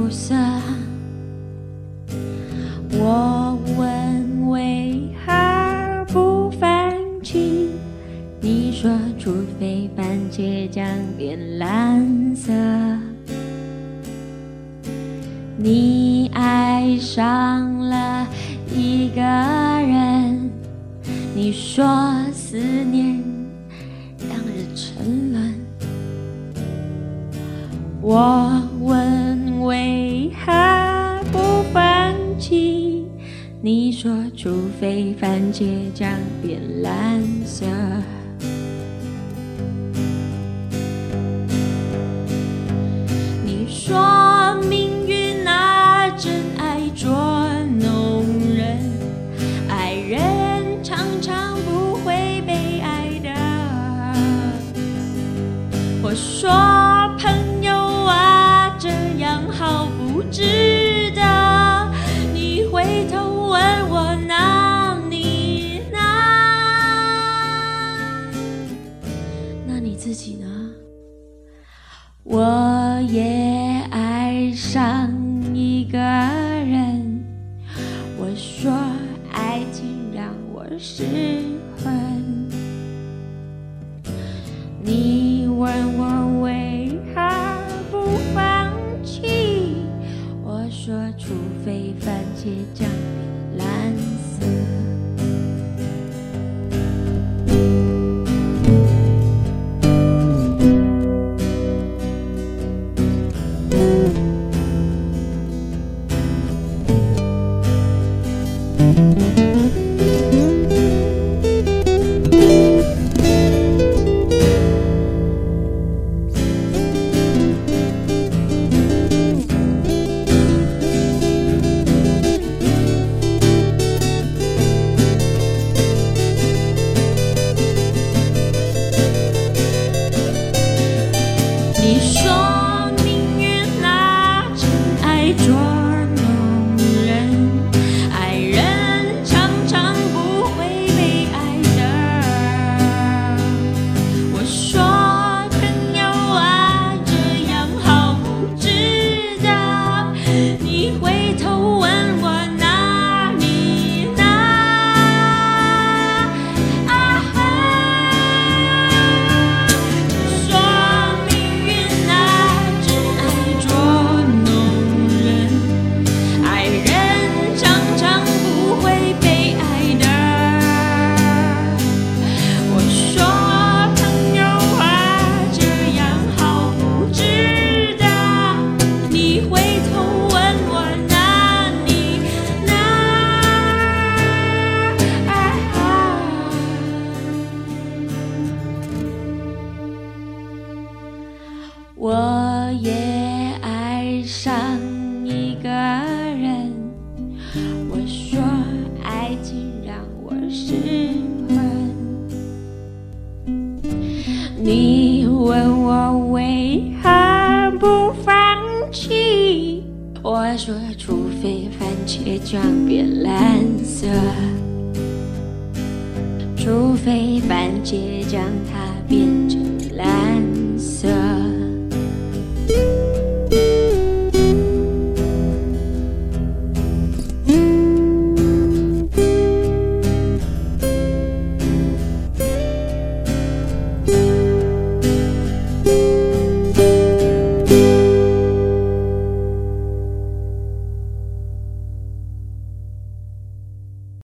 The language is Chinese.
色。我问为何不放弃，你说除非番茄酱变蓝色。你爱上了一个人，你说思念让人沉沦。我问为何不放弃，你说除非番茄酱变蓝色。你说命运啊真爱捉弄人，爱人常常不会被爱的。我说朋友啊这样好不值得，你回头问我那你呢？那你自己呢？我也爱上一个人，我说爱情让我失魂。你问我为何不放弃，我说除非番茄酱变蓝色。你说命运啊真爱捉弄人，爱人常常不会被爱的。我说朋友啊这样好不值得，你回头问我哪里呢？啊哈，说命运啊真爱捉弄人，爱人常常不会被爱的。我说朋友啊这样好不值得，你回头问我哪里呢？我也爱上一个人，我说爱情让我失魂。你问我为何不放弃，我说除非番茄酱变蓝色，除非番茄酱它变成蓝色。